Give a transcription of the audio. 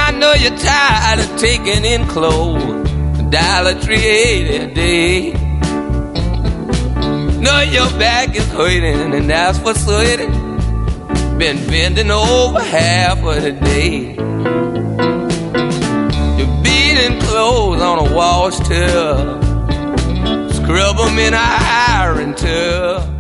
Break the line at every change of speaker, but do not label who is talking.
I know you're tired of taking in clothes, $1.38 a day. Know your back is hurting and that's what's hurting. Been bending over half of the day. You're beating clothes on a wash tub, scrub them in a iron tub.